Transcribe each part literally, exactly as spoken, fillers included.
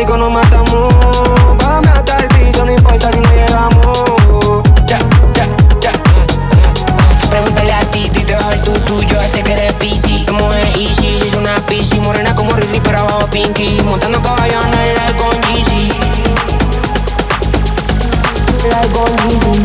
disco nos matamos. Bájame hasta el piso, no importa si no llegamos. Ya, ya, ya. ah, ah, ah. Pregúntale a ti, tú te vas el tutu. Yo sé que eres Piscis. Tu mujer easy, si es una piscis. Morena como Riri, pero abajo Pinky. Montando caballos en el like con Yeezy. Like con Yeezy.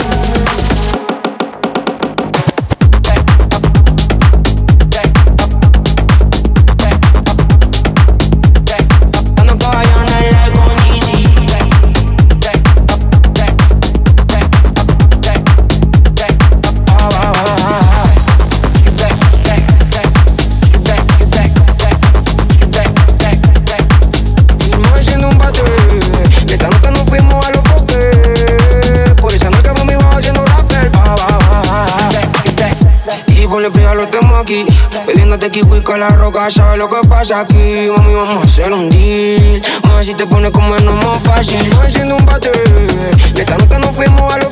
Bebiéndote kiwi con la roca, ¿sabes lo que pasa aquí? Mami, vamos a hacer un deal. Más si te pones como el no más fácil. No haciendo un bate. Esta noche nos fuimos a los